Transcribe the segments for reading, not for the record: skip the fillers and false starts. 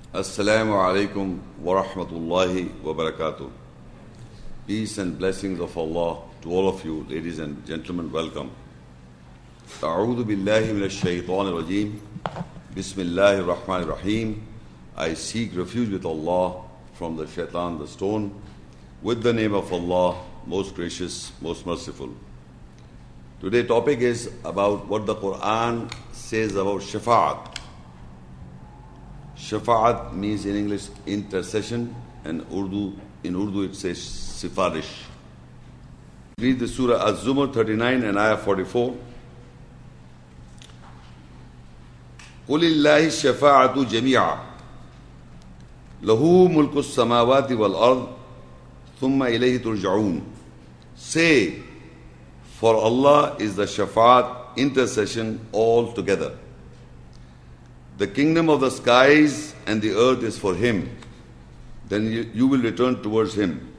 Assalamu alaikum wa rahmatullahi wa barakatuh. Peace and blessings of Allah to all of you, ladies and gentlemen, welcome. A'udhu billahi minash shaitanir rajeem. Bismillahir rahmanir rahim. I seek refuge with Allah from the shaitan, the stone, with the name of Allah, most gracious, most merciful. Today's topic is about what the Quran says about shafa'at. Shafa'at means in English intercession, and in Urdu it says sifarish. Read the Surah Az-Zumar 39 and Ayah 44. قُلِ اللَّهِ الشَّفَاعَةُ جَمِيعًا لَهُ مُلْكُ السَّمَاوَاتِ وَالْأَرْضِ ثُمَّ إِلَيْهِ تُرْجَعُونَ. Say, for Allah is the shafa'at, intercession all together. The kingdom of the skies and the earth is for Him. Then you will return towards Him.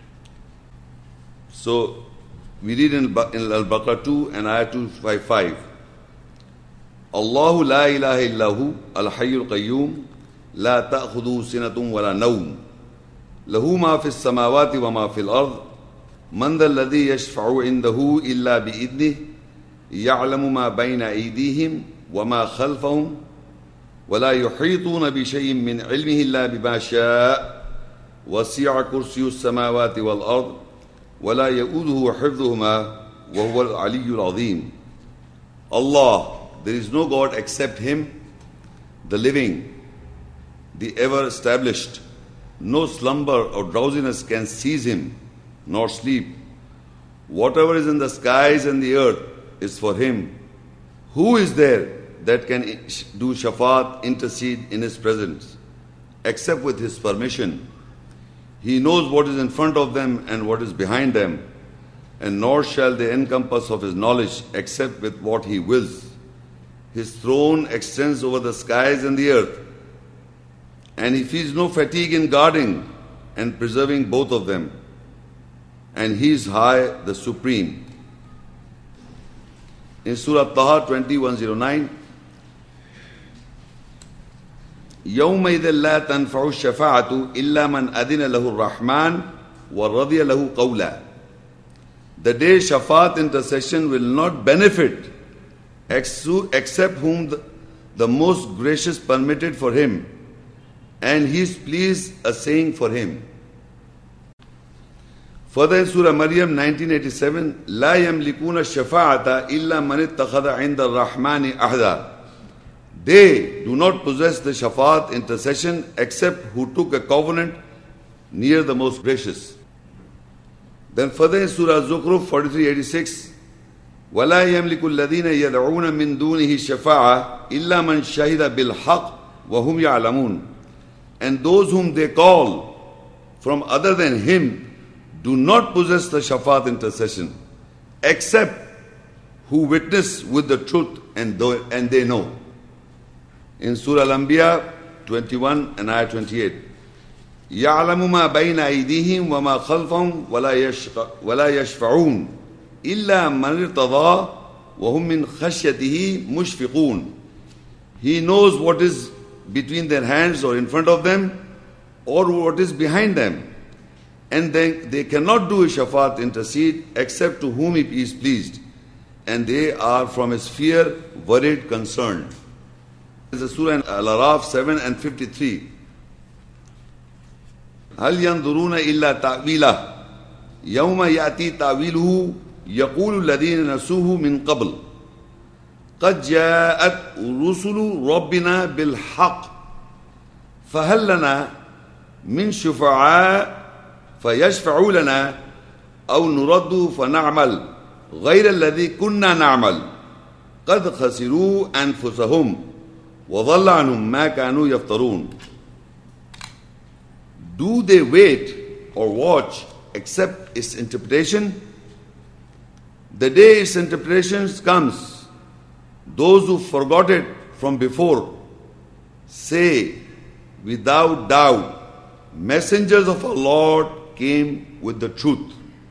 So, we read in Al-Baqarah 2 and Ayah 255. Allahu la ilaha illahu al-hayyul qayyum la ta'khudhu sinatun wa la nawm lahu ma fis samawati wa ma fil ard man dhal ladhi yashfa'u indahu illa bi idnihi ya'lamu ma bayna aydihim wa ma khalfahum ولا يحيطون بشيء من علمه إلا بما شاء وسع كرسي السماوات والأرض ولا يؤوده حفظهما وهو العلي العظيم. Allah, there is no God except Him, the living, the ever established. No slumber or drowsiness can seize Him, nor sleep. Whatever is in the skies and the earth is for Him. Who is there that can do shafa'at, intercede in His presence, except with His permission? He knows what is in front of them and what is behind them, and nor shall they encompass of His knowledge except with what He wills. His throne extends over the skies and the earth, and He feels no fatigue in guarding and preserving both of them, and He is high, the supreme. In Surah Taha 20:109, يومئذ لا تنفع الشفاعة إلا من أذن له الرحمن ورضي له قولا. The day shafa'at, intercession, will not benefit except whom the most gracious permitted for him, and He is pleased a saying for him. Further in Surah Maryam 1987, لا يملكون الشفاعة إلا من اتخذ عند الرحمن أحدا. They do not possess the shafa'at, intercession, except who took a covenant near the most gracious. Then further in Surah Zukhruf 43:86, وَلَا يَمْلِكُ الَّذِينَ يَدْعُونَ مِن دُونِهِ الشَّفَاعَةَ إِلَّا مَنْ شَهِدَ بِالْحَقِّ وَهُمْ يَعْلَمُونَ. And those whom they call from other than Him do not possess the shafa'at, intercession, except who witness with the truth and they know. In Surah Al-Anbiya 21 and Ayah 28, يَعْلَمُ مَا بَيْنَ أَيْدِيهِمْ وَمَا خَلْفَهُمْ وَلَا يَشْفَعُونَ إِلَّا مَنِ ارْتَضَىٰ وَهُمْ مِنْ خَشْيَتِهِ مُشْفِقُونَ. He knows what is between their hands or in front of them, or what is behind them, and they cannot do a shafa'at, intercede, except to whom He is pleased, and they are from His fear worried, concerned. The Surah Al-Araf 7 and 53. هل ينظرون إلا تأويله يوم يأتي تأويله يقول الذين نسوه من قبل قد جاءت رسل ربنا بالحق فهل لنا من شفعاء فيشفعوا لنا أو نرد فنعمل غير الذي كنا نعمل قد خسروا أنفسهم وَضَلَّ عَنْهُمْ مَا كَانُوا يَفْتَرُونَ. Do they wait or watch except its interpretation? The day its interpretation comes, those who forgot it from before say, without doubt, messengers of our Lord came with the truth.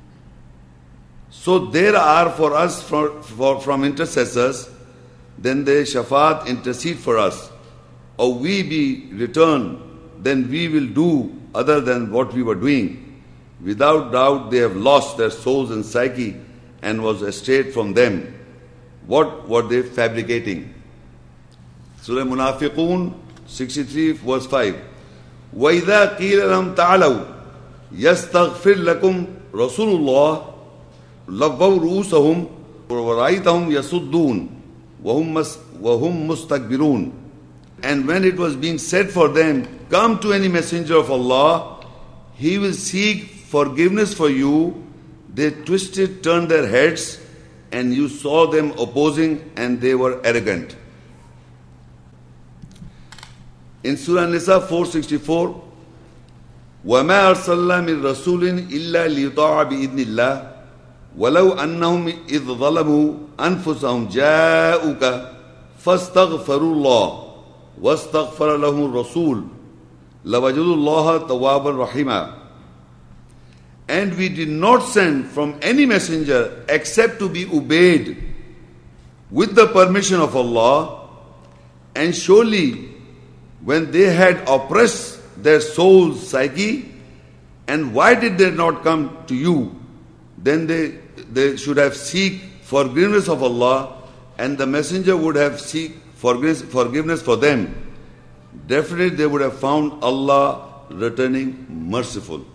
So there are for us from intercessors, then they shafa'at, intercede for us, or we be returned then we will do other than what we were doing. Without doubt they have lost their souls and psyche and was estrayed from them. What were they fabricating? Surah Munafiqun 63 verse 5. وَإِذَا قِيلَ لَهُمْ تَعْالَوْا يَسْتَغْفِرْ لَكُمْ رَسُولُ اللَّهِ لَوَّوْا رُؤُوسَهُمْ وَرَأَيْتَهُمْ يَصُدُّونَ وَهُمْ مُسْتَكْبِرُونَ. And when it was being said for them, come to any messenger of Allah, he will seek forgiveness for you, they turned their heads, and you saw them opposing, and they were arrogant. In Surah Nisa 464, وَمَا أَرْسَلْنَا مِن رَسُولٍ إِلَّا لِيُطَاعَ بِإِذْنِ اللَّهِ وَلَوْ أَنَّهُمْ إِذْ ظَلَمُوا أَنفُسَهُمْ جَاءُوكَ فَاسْتَغْفَرُوا اللَّهَ وَاسْتَغْفَرَ لَهُمُ الرَّسُولُ لَوَجَدُوا اللَّهَ تَوَّابًا رَحِيمًا. And we did not send from any messenger except to be obeyed with the permission of Allah, and surely when they had oppressed their soul's psyche, and why did they not come to you? Then they should have seek forgiveness of Allah, and the messenger would have seek forgiveness for them. Definitely they would have found Allah returning merciful.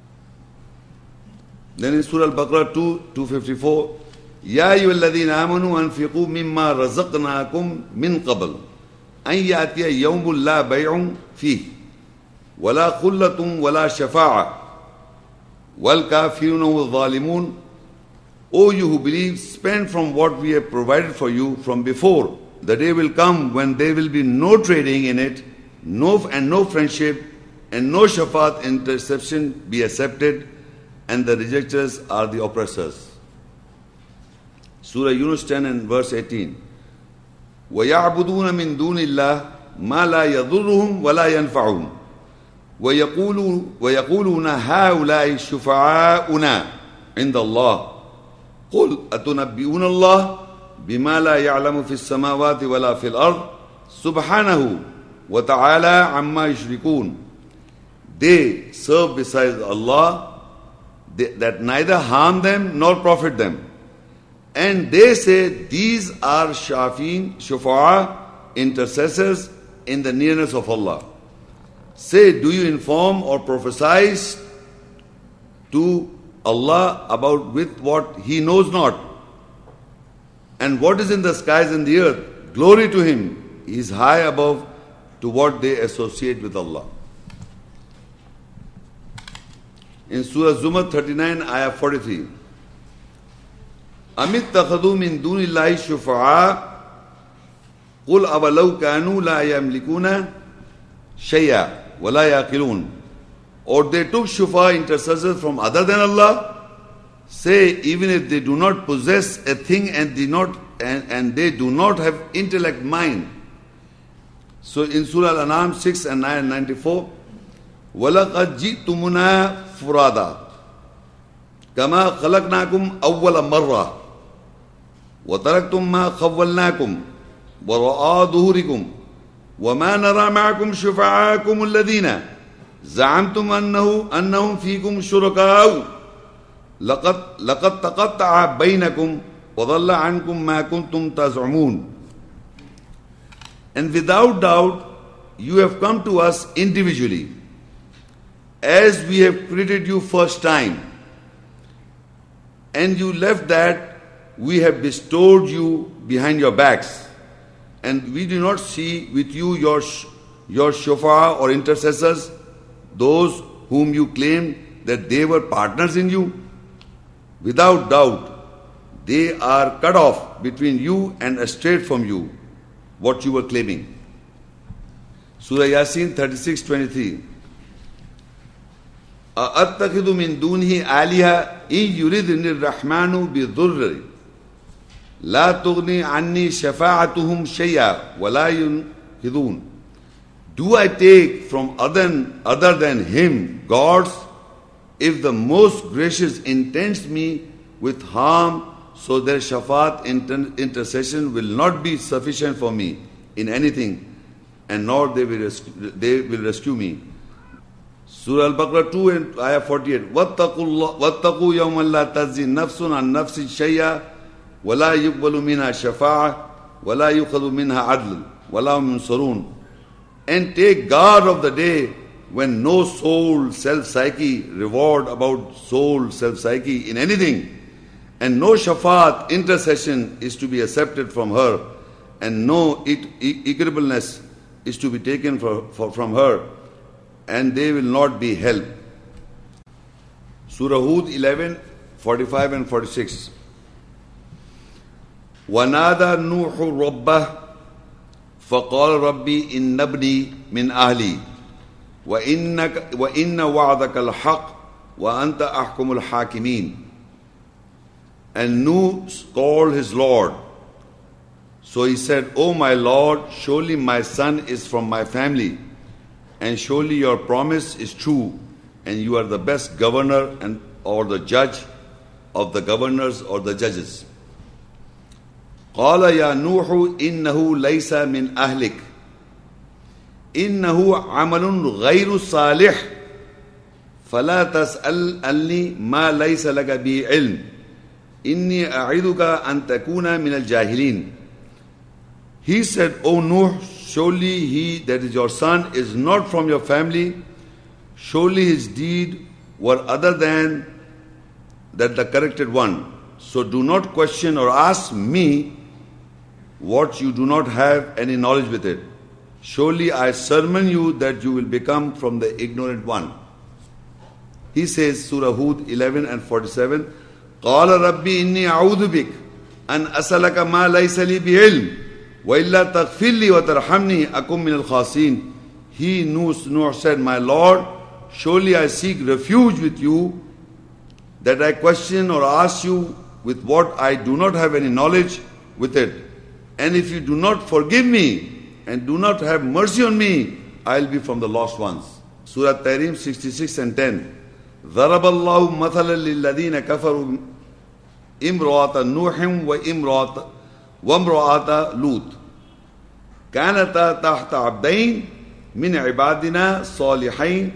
Then in Surah Al-Baqarah 254, يَا أَيُّهَا الَّذِينَ آمَنُوا أَنْفِقُوا مِمَّا رَزَقْنَاكُمْ مِنْ قَبْلِ أَنْ يَأْتِيَ يَوْمٌ لَا بَيْعٌ فِيهِ وَلَا خُلَّةٌ وَلَا شَفَاعَةٌ وَالْكَافِرُونَ وَالظَّالِمُونَ. O you who believe, spend from what we have provided for you from before. The day will come when there will be no trading in it, no friendship, and no shafaat interception be accepted, and the rejectors are the oppressors. Surah Yunus 10 and verse 18. وَيَعْبُدُونَ مِن دُونِ اللَّهِ مَا لَا يَضُرُّهُمْ وَلَا يَنْفَعُهُمْ وَيَقُولُونَ هَؤُلَاءِ شُفَعَاؤُنَا عِندَ اللَّهِ قُلْ أَتُنَبِّئُونَ اللَّهَ بِمَا لَا يَعْلَمُ فِي السَّمَاوَاتِ وَلَا فِي الْأَرْضِ سُبْحَانَهُ وَتَعَالَى عَمَّا يُشْرِكُونَ. They serve besides Allah that neither harm them nor profit them. And they say these are shufa'a, intercessors in the nearness of Allah. Say, do you inform or prophesy to Allah about with what He knows not? And what is in the skies and the earth? Glory to Him. He is high above to what they associate with Allah. In Surah Zumar 39, Ayah 43. أَمِ اتَّخَذُوا مِن دُونِ اللَّهِ شُفَعَاءَ قُلْ أَوَلَوْ كَانُوا لَا يَمْلِكُونَ شَيْئًا وَلَا يَعْقِلُونَ. Or they took shufa, intercessors from other than Allah. Say, even if they do not possess a thing and they do not have intellect mind. So in Surah Al-An'am 6 and 9 and 94, وَلَقَدْ جِئْتُمُنَا فُرَادًا كَمَا خَلَقْنَاكُمْ أَوَّلَ مَرَّةٍ وَتَرَكْتُمْ مَا خَوَّلْنَاكُمْ وَرَآ ظُهُورِكُمْ وَمَا نَرَى مَعَكُمْ شُفَعَاءَكُمُ الَّذِينَ زَعَمْتُمْ أَنَّهُمْ فِيكُمْ شُرَكَاءُ لَقَدْ تَقَطَّعَ بَيْنَكُمْ وَضَلَّ عَنْكُمْ مَا كُنْتُمْ تَزْعُمُونَ. And without doubt, you have come to us individually, as we have created you first time, and you left that we have bestowed you behind your backs, and we do not see with you your shufa'a or intercessors, those whom you claim that they were partners in you. Without doubt, they are cut off between you and estrayed from you, what you were claiming. Surah Yasin 36:23. أَأَتَّخِذُ مِن دُونِهِ آلِهَةً إِن يُرِدْنِ الرَّحْمَنُ بِضُرٍّ لَا تُغْنِي عَنِّي شَفَاعَتُهُمْ شَيْئًا وَلَا يُنْقِذُونَ. Do I take from other than Him gods, if the most gracious intends me with harm, so their shafaat intercession will not be sufficient for me in anything, and nor they will rescue me. Surah Al-Baqarah 2 and Ayah 48. وَاتَّقُوا يَوْمًا لَا تَجْزِي نَفْسٌ عَنْ نَفْسٍ شَيْئًا وَلَا يُقْبَلُ مِنْهَا شَفَاعَةٌ وَلَا يُؤْخَذُ مِنْهَا عَدْلٌ وَلَا هُمْ يُنصَرُونَ. And take guard of the day when no soul, self-psyche, reward about soul, self-psyche in anything, and no shafaat, intercession, is to be accepted from her, and no equableness is to be taken from her, and they will not be helped. Surah Hud 11, 45 and 46. وَنَادَى نُوحُ رَبَّهُ فَقَالَ رَبِّي إِنَّ ابْنِي مِنْ أَهْلِي وَإِنَّ وَعْدَكَ الْحَقُّ وَأَنْتَ أَحْكَمُ الْحَاكِمِينَ. And Nuh called his Lord. So he said, O my Lord, surely my son is from my family, and surely your promise is true, and you are the best governor and or the judge of the governors or the judges. قال يا نوح إنه ليس من أهلك إنه عمل غير صالح فلا تسألني ما ليس لك به علم إني أعظك أن تكون من الجاهلين. He said, O Nuh, surely he, that is your son, is not from your family. Surely his deed were other than that the corrected one. So do not question or ask me what you do not have any knowledge with it. Surely I sermon you that you will become from the ignorant one. He says, Surah Hud 11 and 47, قَالَ رَبِّي إِنِّي أَعُوذُ بِكَ أَنْ أَسْأَلَكَ مَا لَيْسَ لِي بِعِلْمٍ وَإِلَّا تَغْفِرْ لِي وَتَرْحَمْنِي أَكُنْ مِنَ الْخَاسِرِينَ. He, Nuh said, My Lord, surely I seek refuge with you, that I question or ask you with what I do not have any knowledge with it. And if you do not forgive me and do not have mercy on me, I will be from the lost ones. Surah Tahrim 66 and 10. ضرب الله مثلا للذين كفروا امرأة نوح وامرأة لوط كانتا تحت عبدين من عبادنا صالحين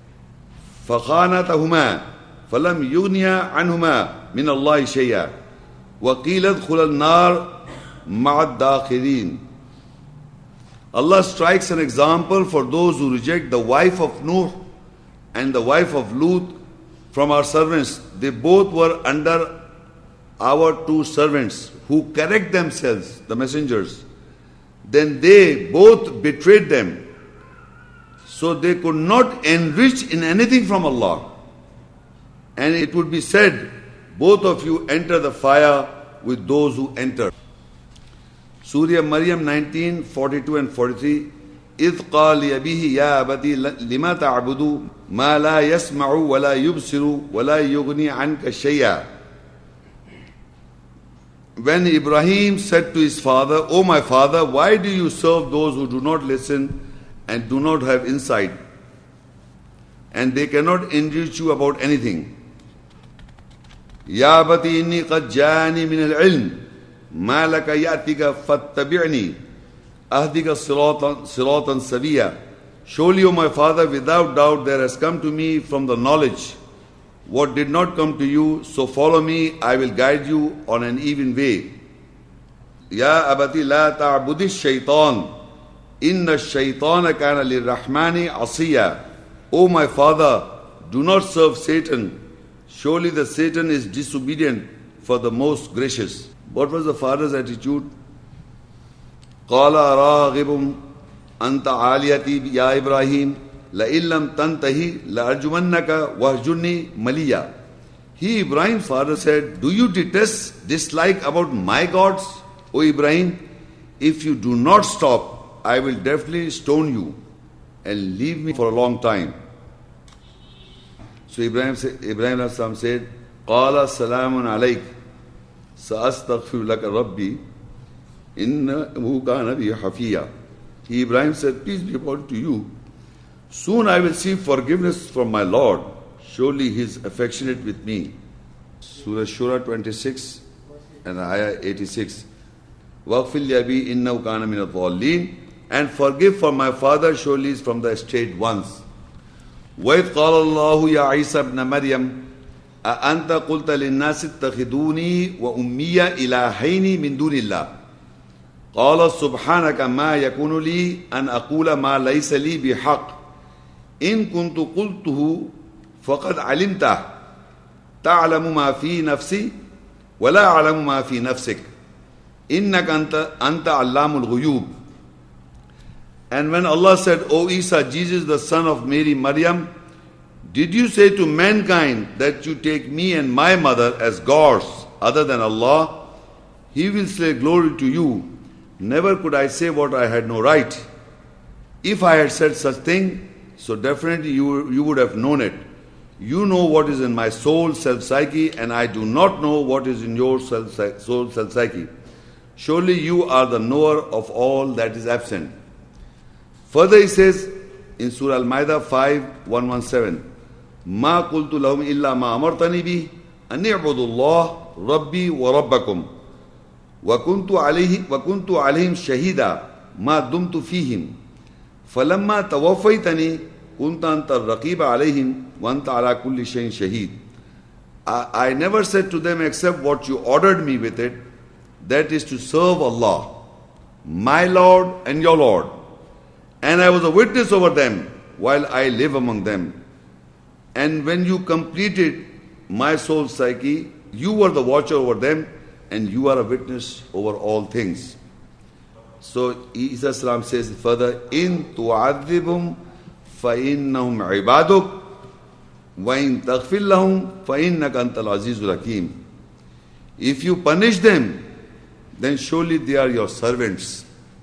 فخانتهما فلم يغنيا عنهما من الله شيئا وقيل ادخلا النار مع الداخلين. Allah strikes an example for those who reject the wife of Nuh and the wife of Lut from our servants. They both were under our two servants who correct themselves, the messengers. Then they both betrayed them, so they could not enrich in anything from Allah. And it would be said, both of you enter the fire with those who enter. Surah Maryam 19, 42 and 43. إِذْ قَالَ لِأَبِيهِ يَا أَبَتِ لِمَا تَعْبُدُ مَا لَا يَسْمَعُ وَلَا يُبْصِرُ وَلَا يُغْنِي عَنْكَ شَيْئًا. When Ibrahim said to his father, O my father, why do you serve those who do not listen and do not have insight, and they cannot enrich you about anything? يَا أَبَتِ إِنِّي قَدْ جَاءَنِي مِنَ الْعِلْمِ مَا لَكَ يَأْتِكَ فَاتَّبِعْنِي أَهْدِكَ صِرَاطًا سَوِيًّا. Surely, O my father, without doubt there has come to me from the knowledge what did not come to you, so follow me, I will guide you on an even way. Ya abati la ta'budi shaitan, inna shaitana kana lirrahmani asiya. O my father, do not serve Satan. Surely the Satan is disobedient for the most gracious. What was the father's attitude? قَالَ رَاغِبٌ أَنْتَ عَالِيَتِي يَا إِبْرَاهِيمُ لَإِن لَمْ تَنْتَهِ لَأَرْجُمَنَّكَ وَهْجُرْنِي مَلِيًّا. He, Ibrahim's father, said, Do you dislike about my gods, O Ibrahim? If you do not stop, I will definitely stone you and leave me for a long time. So Ibrahim said, قَالَ سَلَامٌ عَلَيْكَ سَأَسْتَغْفِرُ لَكَ رَبِّي إِنَّهُ كَانَ بِي حَفِيًّا. He, Ibrahim, said, Peace be upon to you. Soon I will seek forgiveness from my Lord. Surely he is affectionate with me. Surah Shura 26 and Ayah 86. وَغْفِرْ لِأَبِي إِنَّهُ كَانَ مِنَ الضَّالِّينَ. And forgive for my father, surely he is from the strayed ones. وَإِذْ قَالَ اللَّهُ يَا عِيسَى ابْنَ مَرْيَمَ أَأَنْتَ قُلْتَ لِلنَّاسِ اتَّخِذُونِي وَأُمِّيَ إِلَٰهَيْنِ مِن دُونِ اللَّهِ قَالَ سُبْحَانَكَ مَا يَكُونُ لِي أَنْ أَقُولَ مَا لَيْسَ لِي بِحَقٍّ إِن كُنتُ قُلْتُهُ فَقَدْ عَلِمْتَهُ تَعْلَمُ مَا فِي نَفْسِي وَلَا أَعْلَمُ مَا فِي نَفْسِكَ إِنَّكَ أَنْتَ عَلَّامُ الْغُيُوبِ. And when Allah said, O Isa, Jesus the son of Mary, Maryam, did you say to mankind that you take me and my mother as gods other than Allah? He will say glory to you. Never could I say what I had no right. If I had said such thing, so definitely you would have known it. You know what is in my soul, self-psyche, and I do not know what is in your soul, self-psyche. Surely you are the knower of all that is absent. Further he says in Surah Al-Ma'idah 5:117, Ma qultu lahum illa ma amartani bih an i'budu Allah rabbi wa rabbakum wa kuntu alayhim shahida ma dumtu fihim falamma tawaffaytani kunta anta ar-raqiba alayhim wa anta ala kulli shay'in shaheed. I never said to them except what you ordered me with it, that is to serve Allah, my Lord and your Lord. And I was a witness over them while I live among them. And when you completed my soul psyche, you were the watcher over them, and you are a witness over all things. So Isa salam says further, In tu'adhibhum fa'innahum ibaduk wa in taghfir lahum fa'innaka antal azizul hakim. If you punish them, then surely they are your servants.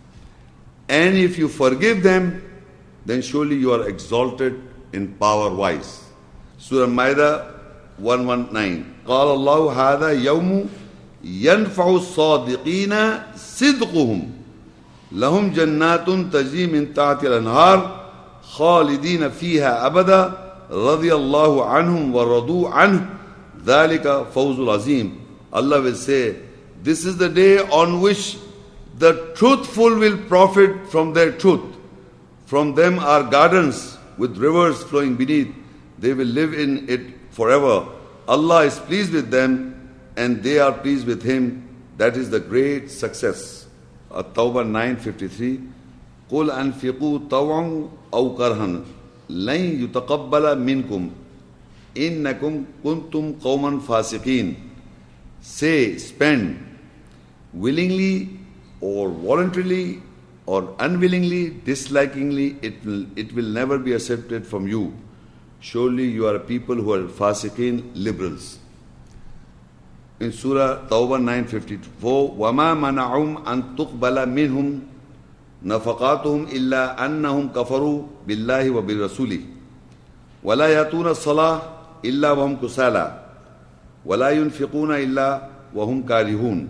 And if you forgive them, then surely you are exalted in power-wise. Surah Ma'idah 119. قال الله هذا يوم ينفع الصادقين صدقهم لهم جنات تجري من تحتها الأنهار خالدين فيها أبدا رضي الله عنهم ورضوا عنه ذلك فوز العظيم. Allah will say, this is the day on which the truthful will profit from their truth. From them are gardens with rivers flowing beneath. They will live in it forever. Allah is pleased with them and they are pleased with Him. That is the great success. At-Tawbah 9:53. قُلْ أَنْفِقُوا طَوْعًا أَوْ كَرْهًا لَنْ يُتَقَبَّلَ مِنْكُمْ إِنَّكُمْ كُنْتُمْ قَوْمًا فَاسِقِينَ. Say, spend, willingly or voluntarily or unwillingly, dislikingly, it will never be accepted from you. Surely you are a people who are fasiqeen, liberals. In Surah Tawbah 9:54, وَمَا مَنَعُهُمْ أَن تُقْبَلَ مِنْهُمْ نَفَقَاتُهُمْ إِلَّا أَنَّهُمْ كَفَرُوا بِاللَّهِ وَبِالرَّسُولِ وَلَا يَأْتُونَ الصَّلَاةَ إِلَّا وَهُمْ كُسَالَى وَلَا يُنْفِقُونَ إِلَّا وَهُمْ كَارِهُونَ.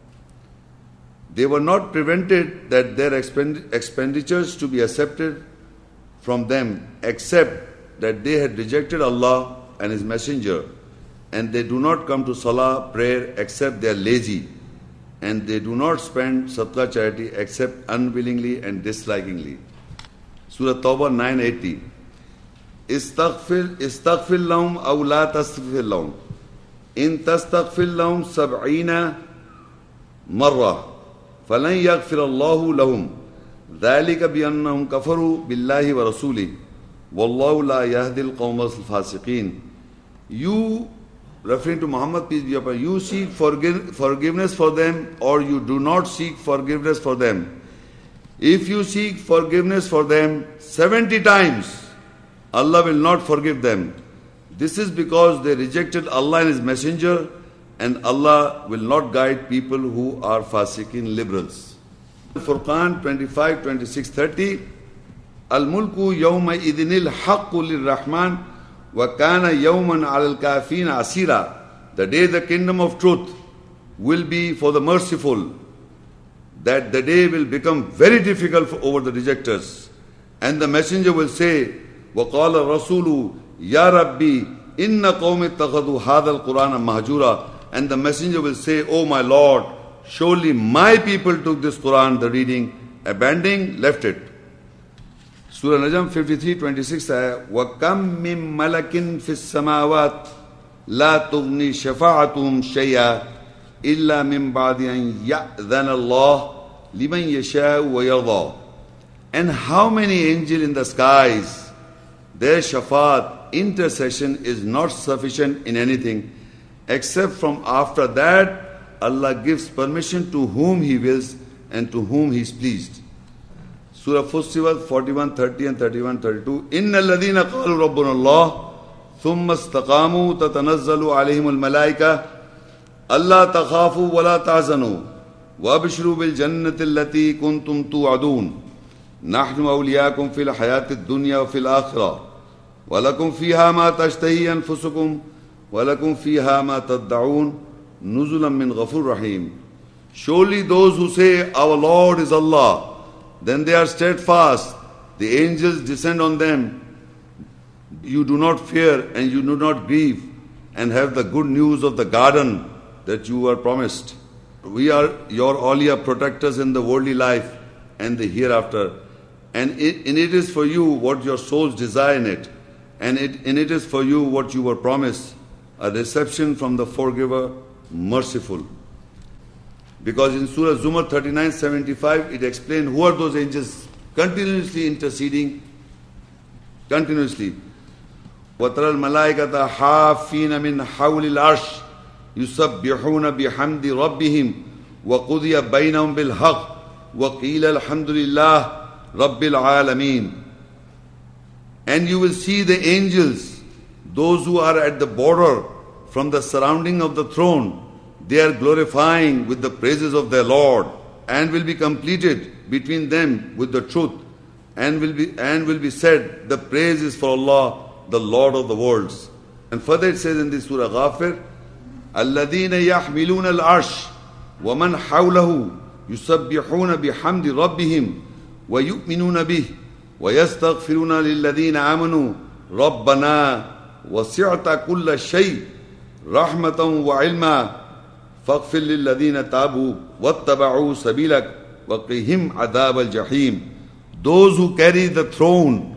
They were not prevented that their expenditures to be accepted from them, except that they had rejected Allah and His Messenger, and they do not come to salah, prayer, except they are lazy, and they do not spend sadaqah, charity, except unwillingly and dislikingly. Surah Tawbah 9:80. Istaghfir lahum aw la tastaghfir lahum in tastaghfir lahum 70 marra فَلَنْ يَغْفِرَ اللَّهُ لَهُمْ ذَلِكَ بِأَنَّهُمْ كَفَرُوا بِاللَّهِ وَرَسُولِهِ وَاللَّهُ لَا يَهْدِي الْقَوْمَ الْفَاسِقِينَ. You, referring to Muhammad, peace be upon him, you seek forgiveness for them, or you do not seek forgiveness for them. If you seek forgiveness for them 70 times, Allah will not forgive them. This is because they rejected Allah and His Messenger, and Allah will not guide people who are fasiqin, liberals. Furqan 25, 26, 30. Al-mulku yawma idhinil haqqu lirrahman wa kana yawman alal kafina asira. The day the kingdom of truth will be for the merciful, that the day will become very difficult over the rejectors. And the messenger will say, وَقَالَ الرَّسُولُ يَا رَبِّي إِنَّ قَوْمِ اتَّخَذُوا هَذَا الْقُرْآنَ مَهْجُورًا. And the messenger will say, O my Lord, surely my people took this Quran, the reading, abandoning, left it. Surah Najm 53:26 है وَكَمْ مِن مَلَكٍ فِي السَّمَاوَاتِ لَا تُغْنِي شَفَاعَتُهُمْ شَيْئًا إِلَّا مِن بَعْدِ أَن يَأْذَنَ اللَّهُ لِمَن يَشَاءُ وَيَرْضَى. And how many angels in the skies, their shafaat, intercession is not sufficient in anything, except from after that Allah gives permission to whom He wills and to whom He is pleased. Surah Fussilat 41:30 and 31:32. إِنَّ الَّذِينَ قَالُوا رَبُّنَا اللَّهُ ثُمَّ اسْتَقَامُوا تَتَنَزَّلُ عَلَيْهِمُ الْمَلَائِكَةُ أَلَّا تَخَافُوا وَلَا تَحْزَنُوا وَأَبْشِرُوا بِالْجَنَّةِ الَّتِي كُنْتُمْ تُوعَدُونَ نحن أولياءكم في الحياة الدنيا وفي الآخرة ولكم فيها ما تشتهي أنفسكم ولكم فيها ما تدعون نزلا من غفور رحيم. Surely those who say our Lord is Allah, then they are steadfast, the angels descend on them, you do not fear and you do not grieve, and have the good news of the garden that you were promised. We are your awliya protectors in the worldly life and the hereafter. And it is for you what your souls desire in it. And it is for you what you were promised, a reception from the forgiver, merciful. Because in Surah Zumar 39:75, it explained who are those angels continuously interceding, continuously. وَتَرَى الْمَلَائِكَةَ حَافِّينَ مِنْ حَوْلِ الْعَرْشِ يُسَبِّحُونَ بِحَمْدِ رَبِّهِمْ وَقُضِيَ بَيْنَهُمْ بِالْحَقِّ وَقِيلَ الْحَمْدُ لِلَّهِ رَبِّ الْعَالَمِينَ. And you will see the angels, those who are at the border from the surrounding of the throne, they are glorifying with the praises of their Lord, and will be completed between them with the truth, and will be said, the praise is for Allah, the Lord of the worlds. And further it says in this Surah Ghafir, الَّذِينَ يَحْمِلُونَ الْعَرْشِ وَمَنْ حَوْلَهُ يُسَبِّحُونَ بِحَمْدِ رَبِّهِمْ وَيُؤْمِنُونَ بِهِ وَيَسْتَغْفِرُونَ لِلَّذِينَ آمَنُوا رَبَّنَا وَسِعْتَ كُلَّ شَيْءٍ رَحْمَةً وَعِلْمًا فَاغْفِرْ لِلَّذِينَ تَابُوا وَاتَّبَعُوا سَبِيلَكَ وَقِهِمْ عَذَابَ الْجَحِيمِ. Those who carry the throne,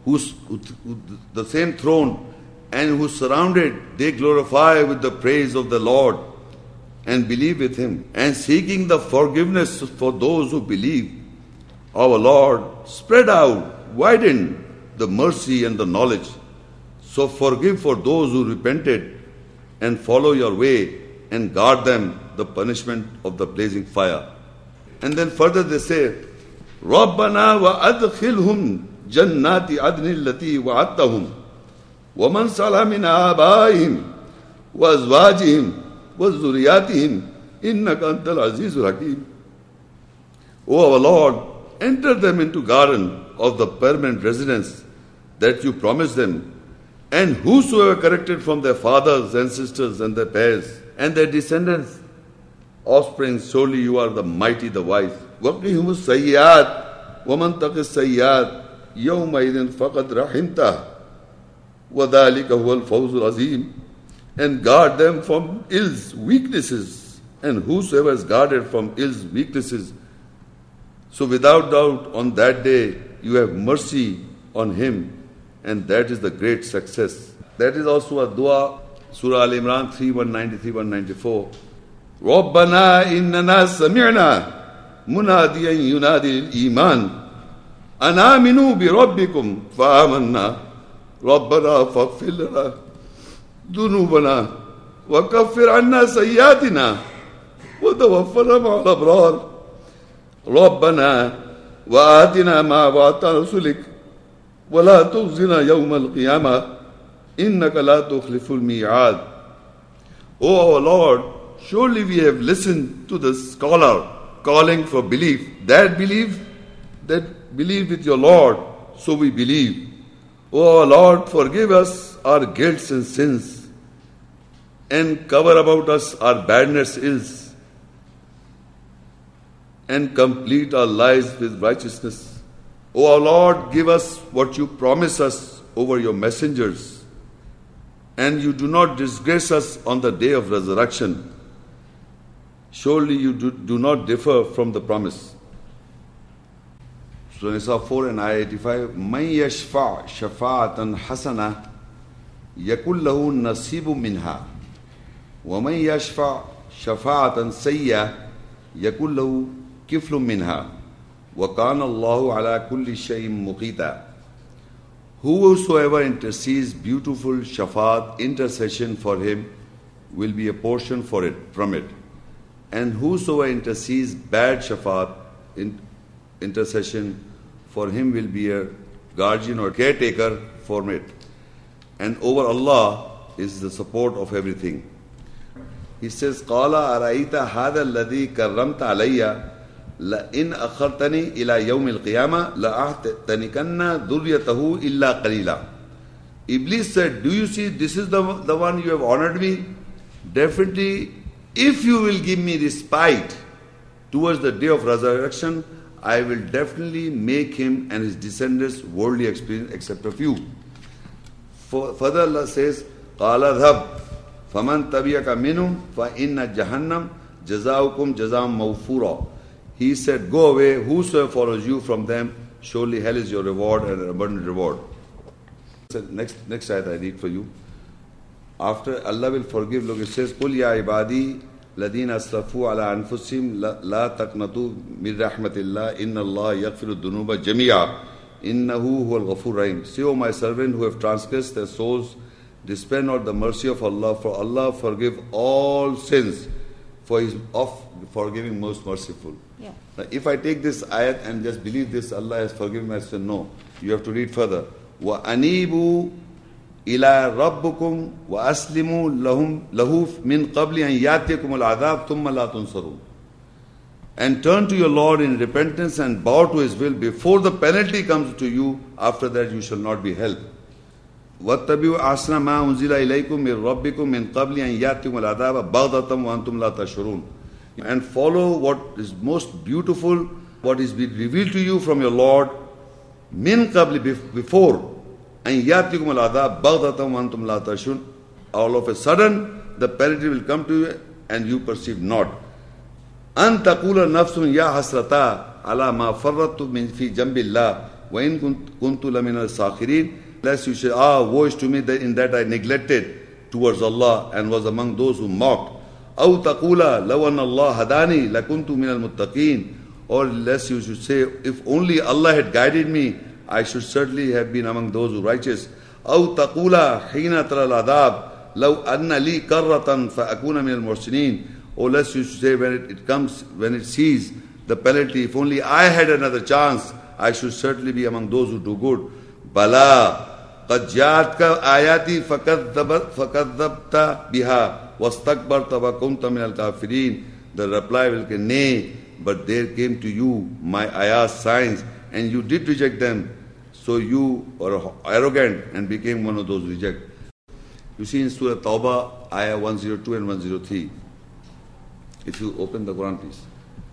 the same throne, and who surrounded, they glorify with the praise of the Lord and believe with Him, and seeking the forgiveness for those who believe. Our Lord, spread out, widen the mercy and the knowledge. So forgive for those who repented and follow your way, and guard them the punishment of the blazing fire. And then further they say, رَبَّنَا وَأَدْخِلْهُمْ جَنَّاتِ عَدْنِ الَّتِي وَعَدتَّهُمْ وَمَنْ صَلَحَ مِنْ آبَائِهِمْ وَأَزْوَاجِهِمْ وَذُرِّيَّاتِهِمْ إِنَّكَ أَنْتَ الْعَزِيزُ الْحَكِيمُ. O our Lord, enter them into garden of the permanent residence that you promised them, and whosoever corrected from their fathers and sisters and their pairs and their descendants, offspring, surely you are the mighty, the wise. وَقِهِمُ السَّيِّئَاتِ وَمَنْ تَقِ السَّيِّئَاتِ يَوْمَئِذٍ فَقَدْ رَحِمْتَهُ وَذَلِكَ هُوَ الْفَوْزُ الْعَظِيمُ. And guard them from ill's weaknesses, and whosoever is guarded from ill's weaknesses, so without doubt on that day you have mercy on him, and that is the great success. That is also a dua, Surah Al-Imran 3:193-194. رَبَّنَا إِنَّنَا سَمِعْنَا مُنَادِيًا يُنَادِي الْإِيمَانِ أَنْ آمِنُوا بِرَبِّكُمْ فَآمَنَّا رَبَّنَا فَاغْفِرْ لَنَا ذُنُوبَنَا وَكَفِّرْ عَنَّا سَيِّئَاتِنَا وَتَوَفَّنَا مَعَ الْأَبْرَارِ رَبَّنَا وَآتِنَا مَا وَعَدتَّنَا رُسُلِكَ وَلَا تُخْزِنَا يَوْمَ الْقِيَامَةِ إِنَّكَ لَا تُخْلِفُ الْمِيعَادَ. O our Lord, surely we have listened to the scholar calling for belief. That believe with your Lord, so we believe. O our Lord, forgive us our guilts and sins, and cover about us our badness ills, and complete our lives with righteousness. O our Lord, give us what you promise us over your messengers, and you do not disgrace us on the day of resurrection. Surely you do not differ from the promise. Surah Nisa 4 and Ayah 85, Man yashfa' shafa'atan hasana yakul lahu nasibu minha wa man yashfa' shafa'atan sayya yakul lahu kiflun minha wa kana Allahu ala kulli shay'in muqita. Whosoever intercedes beautiful shafaat, intercession for him, will be a portion from it. And whosoever intercedes bad shafaat, intercession, for him will be a guardian or caretaker for it. And over Allah is the support of everything. He says, قَالَ أَرَأَيْتَ هَذَا الَّذِي كَرَّمْتَ عَلَيَّ لَإِنْ أَخَّرْتَنِي إِلَى يَوْمِ الْقِيَامَةِ لَأَحْتَنِكَنَّ ذُرِّيَّتَهُ إِلَّا قَلِيلًا. Iblis said, do you see, this is the one you have honored me? Definitely, if you will give me respite towards the day of resurrection, I will definitely make him and his descendants worldly experience except a few. Further Allah says, قَالَ ذَهَبْ فَمَنْ تَبِيَكَ مِنْهُمْ فَإِنَّ جَهَنَّمْ جَزَاؤُكُمْ جَزَاءً مَوْفُورًا. He said, go away, whosoever follows you from them, surely hell is your reward and an abundant reward. Next ayat I read for you. After Allah will forgive, look, it says, قُلْ يَا عِبَادِي الَّذِينَ أَسْرَفُوا عَلَىٰ أَنفُسِهِمْ لَا تَقْنَطُوا مِنْ رَحْمَةِ اللَّهِ إِنَّ اللَّهَ يَغْفِرُ الذُّنُوبَ جَمِيعًا إِنَّهُ هُوَ الْغَفُورُ الرَّحِيمُ. Say, O my servant who have transgressed their souls, despair not the mercy of Allah, for Allah forgive all sins, for He is of forgiving most merciful. Yeah. Now, if I take this ayat and just believe this, Allah has forgiven me, I say no. You have to read further. وَأَنِيبُوا إِلَىٰ رَبِّكُمْ وَأَسْلِمُوا لَهُ مِنْ قَبْلِ أَنْ يَأْتِيَكُمُ الْعَذَابُ ثُمَّ لَا تُنْصَرُونَ. And turn to your Lord in repentance and bow to His will before the penalty comes to you. After that you shall not be helped. وَاتَّبِعُوا أَحْسَنَ مَا أُنزِلَ إِلَيْكُم مِّن رَّبِّكُم مِّن قَبْلِ أَن يَأْتِيَكُمُ الْعَذَابُ بَغْتَةً وَأَنْتُمْ لَا تَشْعُرُونَ. And follow what is most beautiful, what is revealed to you from your Lord, min qabli, before, and yatikum al-adhab baghdatan wa antum la tashurun. All of a sudden, the penalty will come to you and you perceive not. An taqula nafsun ya hasrata ala ma farrattu min fi jambillah wa in kuntu lamina al-sakhirin. Lest you say, woe is to me that in that I neglected towards Allah and was among those who mocked. أو تقول لو أن الله هداني لكنت من المتقين. Or lest you should say, if only Allah had guided me, I should certainly have been among those who are righteous. أو تقول حين ترى العذاب لو أن لي كرة فأكون من المحسنين. Or lest you should say when it sees the penalty, if only I had another chance, I should certainly be among those who do good. بلى قد جاءتك آياتي فكذبت بها وَاسْتَكْبَرْتَ وَكُنْتَ مِنَ الْكَافِرِينَ. The reply will be, nay, but there came to you my ayahs, signs, and you did reject them. So you were arrogant and became one of those reject. You see in Surah Tawbah, ayah 102 and 103. If you open the Quran, please.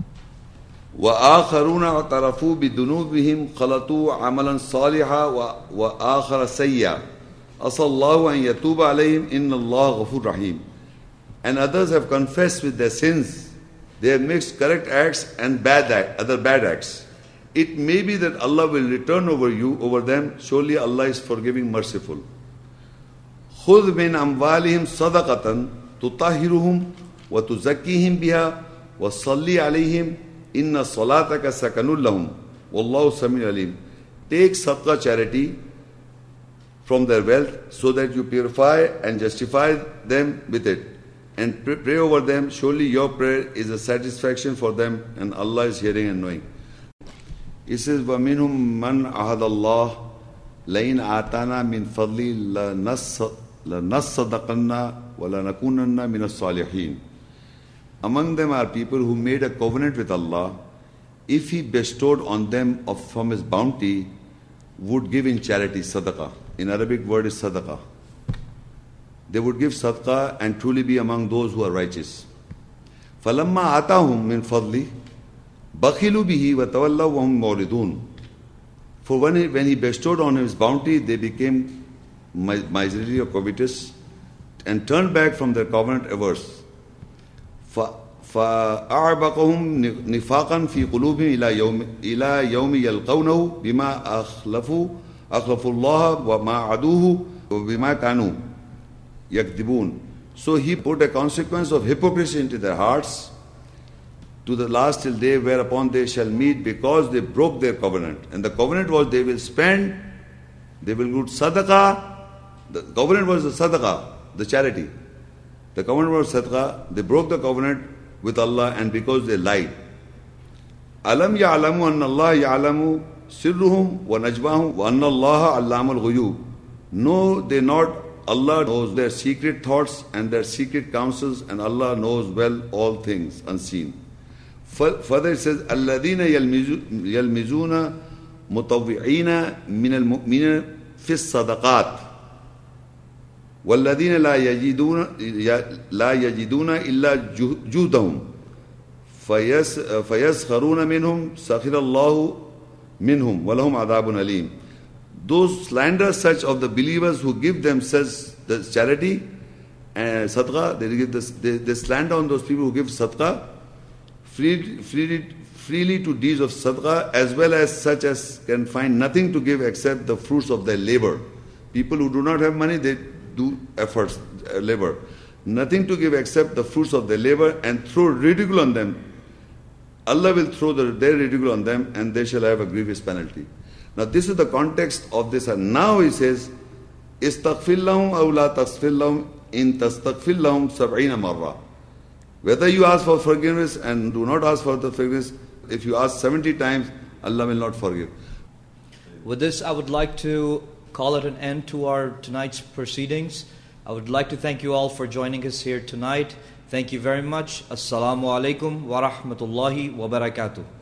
وَآخَرُونَ اعْتَرَفُوا بِذُنُوبِهِمْ خَلَطُوا عَمَلًا صَالِحًا وَآخَرَ سَيِّئًا عَسَى اللَّهُ أَن يَتُوبَ عَلَيْهِمْ إِنَّ اللَّهَ غَفُورٌ رَحِيمٌ. And others have confessed with their sins. They have mixed correct acts and other bad acts. It may be that Allah will return over them. Surely Allah is forgiving, merciful. خُذْ مِنْ أَمْوَالِهِمْ صَدَقَةً تُطَهِّرُهُمْ وَتُزَكِّيهِمْ بِهَا وَصَلِّ عَلَيْهِمْ إِنَّ صَلَاتَكَ سَكَنٌ لَهُمْ وَاللَّهُ سَمِيعٌ عَلِيمٌ. Take sadaqah, charity, from their wealth, so that you purify and justify them with it. And pray over them. Surely your prayer is a satisfaction for them, and Allah is hearing and knowing. It says, وَمِنْهُمْ مَنْ أَهَدَ اللَّهِ لَإِنْ آتَانَا مِنْ فَضْلِ لَنَصَّدَقَنَّا وَلَنَكُونَنَّ مِنَ الصَّالِحِينَ. Among them are people who made a covenant with Allah. If He bestowed on them from His bounty, would give in charity, sadaqah. In Arabic word is sadaqah. They would give sadaqah and truly be among those who are righteous. فَلَمَّا آتَاهُمْ مِنْ فَضْلِ بَخِلُوا بِهِ وَتَوَلَّوْا وَهُمْ مُعْرِضُونَ. For when He bestowed on His bounty, they became miserly or covetous and turned back from their covenant averse. فأعبقهم نفاقا في قلوبهم إلى يوم يلقونه بما أخلفوا الله وما عدوه وبما كانوا يكذبون. So he put a consequence of hypocrisy into their hearts to the last till day whereupon they shall meet, because they broke their covenant. And the covenant was they will spend, they will do sadaqah. The covenant was the sadaqah, the charity. The covenant was sadaqah. They broke the covenant with Allah, and because they lied. Alam ya'lamu anna Allah ya'lamu sirruhum wa najbahum wa anna Allah allamul ghuyub. No, they not. Allah knows their secret thoughts and their secret counsels, and Allah knows well all things unseen. Further it says, الَّذِينَ يَلْمِزُونَ مُطَوِّعِينَ مِنَ الْمُؤْمِنِينَ فِي الصَّدَقَاتِ وَالَّذِينَ لَا يَجِدُونَ إِلَّا جُهْدَهُمْ فَيَسْخَرُونَ مِنْهُمْ سَخِرَ اللَّهُ مِنْهُمْ وَلَهُمْ عَذَابٌ أَلِيمٌ. Those slander such of the believers who give themselves the charity and sadaqah, they slander on those people who give sadaqah freely to deeds of sadaqah, as well as such as can find nothing to give except the fruits of their labor. People who do not have money, they do efforts, labor. Nothing to give except the fruits of their labor, and throw ridicule on them. Allah will throw their ridicule on them, and they shall have a grievous penalty. Now this is the context of this. And now he says, Istaghfir lahum aw la taghfir lahum in tastaghfir lahum 70 marra. Whether you ask for forgiveness and do not ask for the forgiveness, if you ask 70 times, Allah will not forgive. With this, I would like to call it an end to our tonight's proceedings. I would like to thank you all for joining us here tonight. Thank you very much. Assalamu alaikum wa rahmatullahi wa barakatuh.